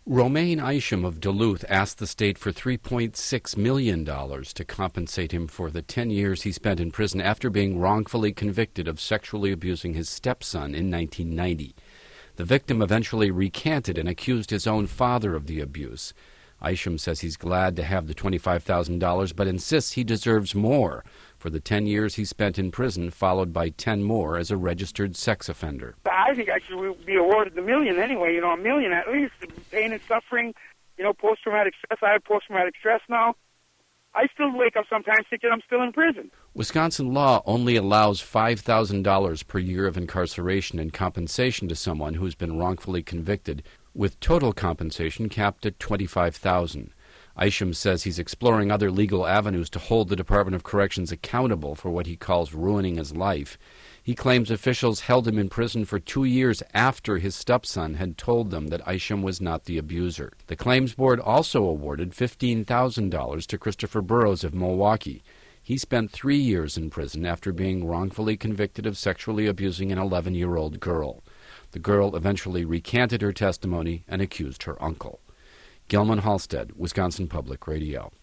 Romaine Isham of Duluth asked the state for $3.6 million to compensate him for the 10 years he spent in prison after being wrongfully convicted of sexually abusing his stepson in 1990. The victim eventually recanted and accused his own father of the abuse. Isham says he's glad to have the $25,000, but insists he deserves more for the 10 years he spent in prison, followed by 10 more as a registered sex offender. I think I should be awarded the million anyway, a million at least. Pain and suffering, post-traumatic stress. I have post-traumatic stress now. I still wake up sometimes thinking I'm still in prison. Wisconsin law only allows $5,000 per year of incarceration in compensation to someone who's been wrongfully convicted, with total compensation capped at $25,000. Isham says he's exploring other legal avenues to hold the Department of Corrections accountable for what he calls ruining his life. He claims officials held him in prison for 2 years after his stepson had told them that Isham was not the abuser. The Claims Board also awarded $15,000 to Christopher Burrows of Milwaukee. He spent 3 years in prison after being wrongfully convicted of sexually abusing an 11-year-old girl. The girl eventually recanted her testimony and accused her uncle. Gilman Halstead, Wisconsin Public Radio.